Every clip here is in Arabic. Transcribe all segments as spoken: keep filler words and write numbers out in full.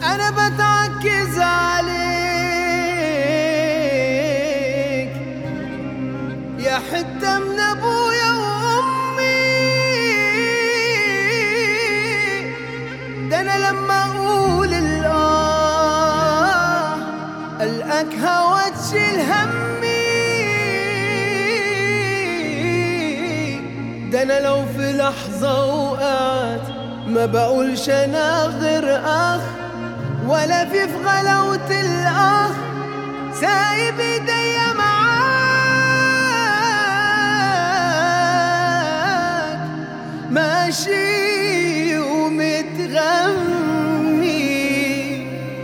أنا بتعكز عليك يا حتة من أبويا وأمي. ده أنا لما أقول الآه ألقاك هوا تشيل همي. ده أنا لو في لحظة وقعت ما بقولش أنا غير أخ، ولا في في غلاوة الأخ سايب ايديا معاك ماشي ومتغمي.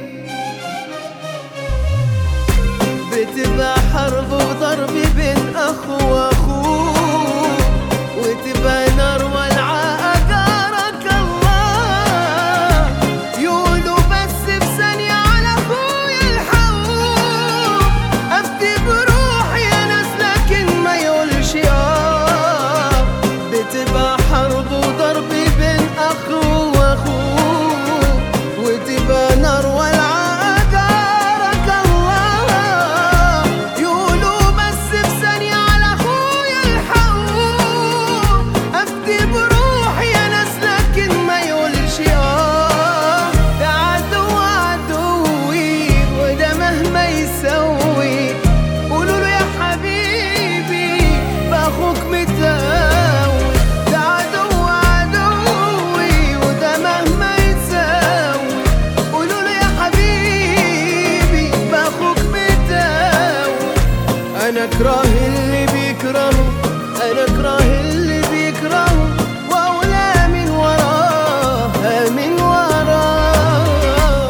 بتبقى حرب وضرب بين أخ وأخوه، وتبقى نار والعاء أجارك الله. يقولوا بس في ثانية على أخويا الحقوق، أفتي بروحي يا ناس لكن ما يقولش آه. بتبقى حرب وضرب بين أخ وأخوه، وتبقى نار والعاء أجارك الله. يقولوا بس في ثانية على أخويا الحقوق، أفتي بروحي يا ناس لكن ما يقولش آه. ده عدو عدوي وده مهما يسوي، قولوله يا حبيبي بأخوك متقوي. ده عدو عدوي وده مهما يسوي، قولوله يا حبيبي بأخوك متقوي. أنا أكره اللي بيكرهه، أنا أكره اللي بيكرهه، وأولى من وراه من وراه.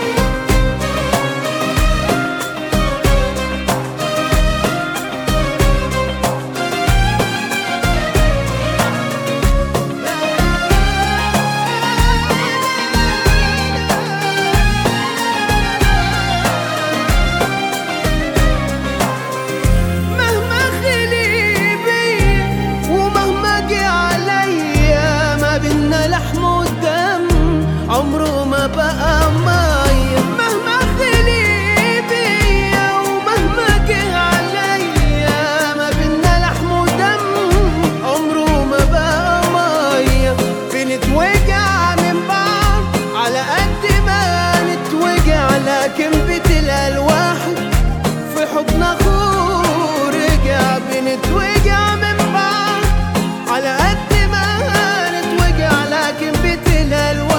مهما خلي بيا ومهما جه عليا، ما بينا لحم ودم عمره ما بقى مية. مهما خلي بيا ومهما جه عليا، ما بينا لحم ودم عمره ما بقى مية. بنتوجع من بعض على قد ما نتوجع، لكن بتلاقي الواحد في حضن أخوه رجع. بنتوجع من بعض على قد ما نتوجع، لكن بتلاقي الواحد